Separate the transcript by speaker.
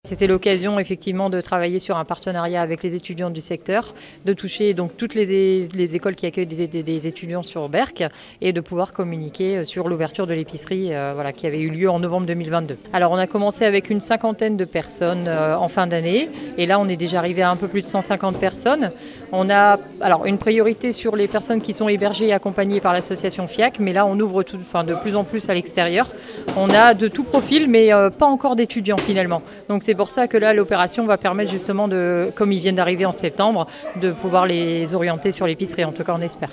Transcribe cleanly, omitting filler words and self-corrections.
Speaker 1: C'était l'occasion effectivement de travailler sur un partenariat avec les étudiants du secteur, de toucher donc toutes les écoles qui accueillent des étudiants sur Berck et de pouvoir communiquer sur l'ouverture de l'épicerie qui avait eu lieu en novembre 2022. Alors on a commencé avec une cinquantaine de personnes en fin d'année et là on est déjà arrivé à un peu plus de 150 personnes. On a une priorité sur les personnes qui sont hébergées et accompagnées par l'association FIAC, mais là on ouvre de plus en plus à l'extérieur. On a de tout profil mais pas encore d'étudiants finalement. Donc c'est pour ça que là, l'opération va permettre justement, comme ils viennent d'arriver en septembre, de pouvoir les orienter sur l'épicerie, en tout cas on espère.